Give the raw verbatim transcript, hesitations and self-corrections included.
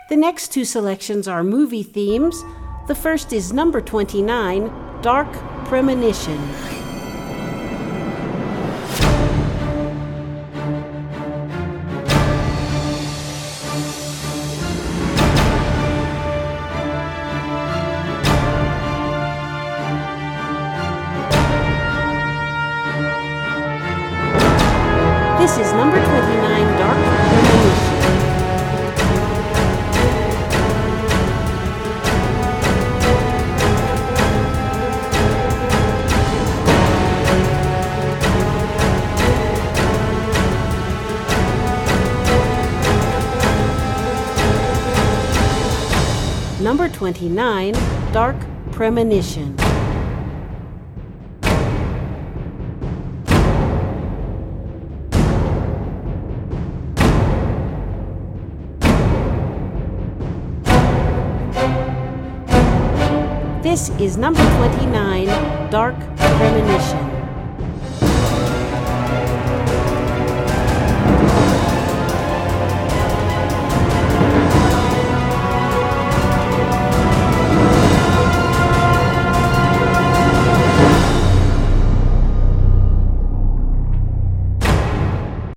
The next two selections are movie themes. The first is number twenty-nine, Dark Premonition. This is number twenty-nine, Dark Premonition. Number twenty-nine, Dark Premonition. This is number twenty-nine, Dark Premonition.